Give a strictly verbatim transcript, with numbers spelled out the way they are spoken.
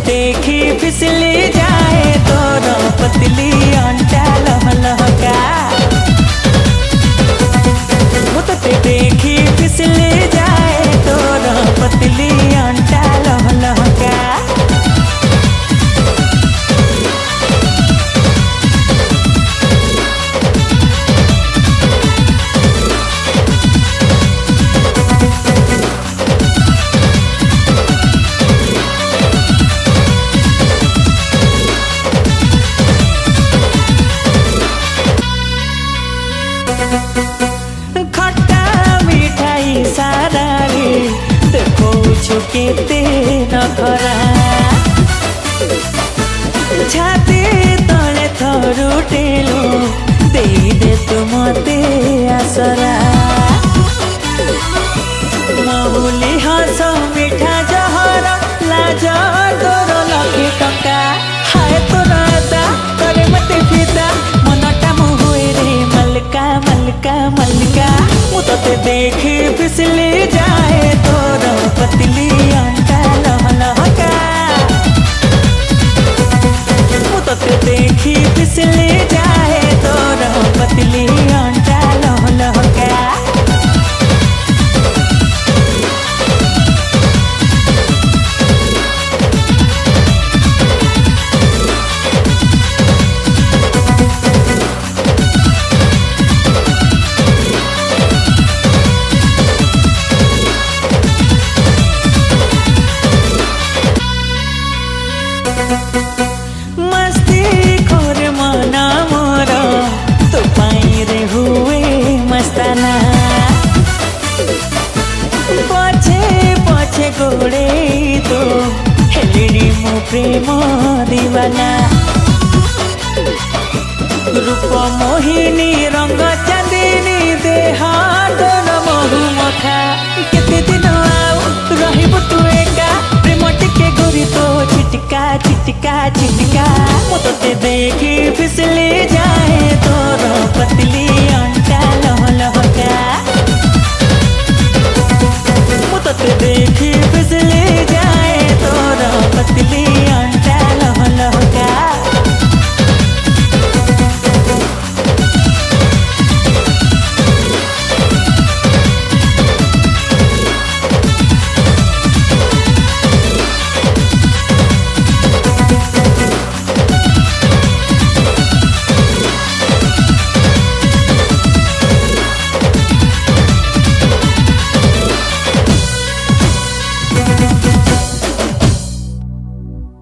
देखी फिसली जाए तोर पतली अंटा लहलहका। वो तोते देखी फिसली जाए तोर पतली अंटा लहलहका। खट्टा मिठाई सारा रे देखो केते नखरा। छाती तले थरुटेलो दे दे तू मते आसरा। महुली हस मिठा जहर लाज तोर लखे टंका। हाय तोर आदा करे मते फिदा मनटा मोहे रे मलका मलका मलका। मु तोते देखी फिसली जाए तोर पतली अंटा लहलहका। मु तोते देखी फिसली जाए तोर पतली अंटा लहलहका। मस्ती खोर मना मोर तो पाई रे हुए मस्ताना। पछे पछे गोड़े तो हेलिनी मो प्रेम दीवाना। रूप मोहिनी रंग चांदिनी देह तोर महु मखा। केते दिन आउ रहिबु तू एका प्रेम टिके गोरी तो चिटका चिटका चिटका। मु तोते देखी फिसली जाए